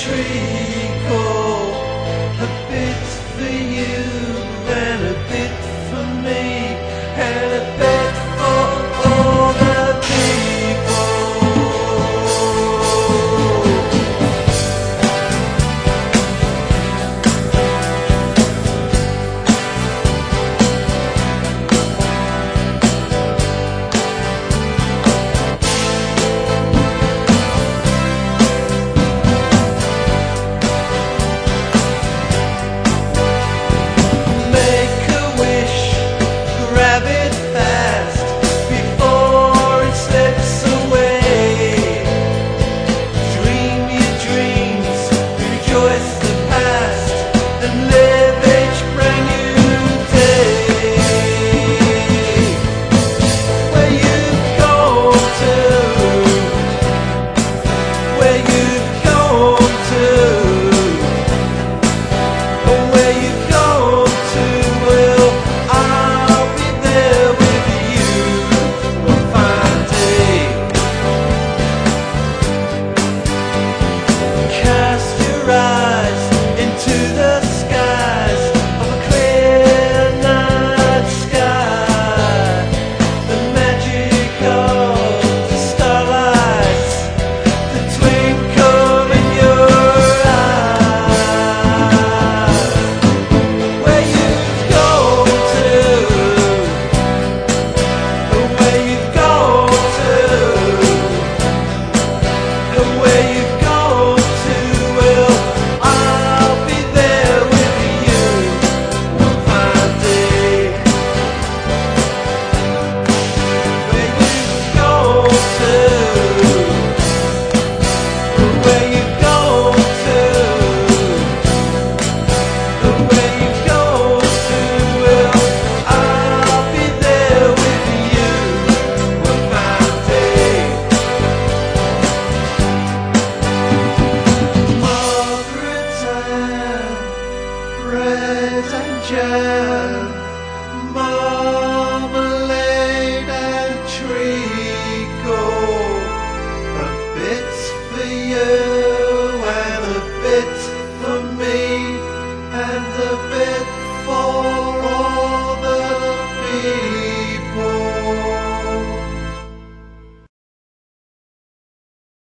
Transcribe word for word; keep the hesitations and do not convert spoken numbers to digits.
treacle, a bit for you and a bit for me and a bit for all the people. Grab it fast before it slips away. Dream your dreams, rejoice the past, and live each brand new day. Where you've gone to, where you've gone to, where you've gone to, well, I'll be there with you one fine day. Cast your eyes into the skies of a clear night sky. The magic of the starlight, the twinkle in your eyes. Where you've gone to, where you've gone to, where you've gone to, well, I'll be there with you one fine day. Where you've gone to, where you've gone to, where you've gone to, well, I'll be there with you one fine day. Margaret Ann, bread and jam, marmalade and treacle, a bit for you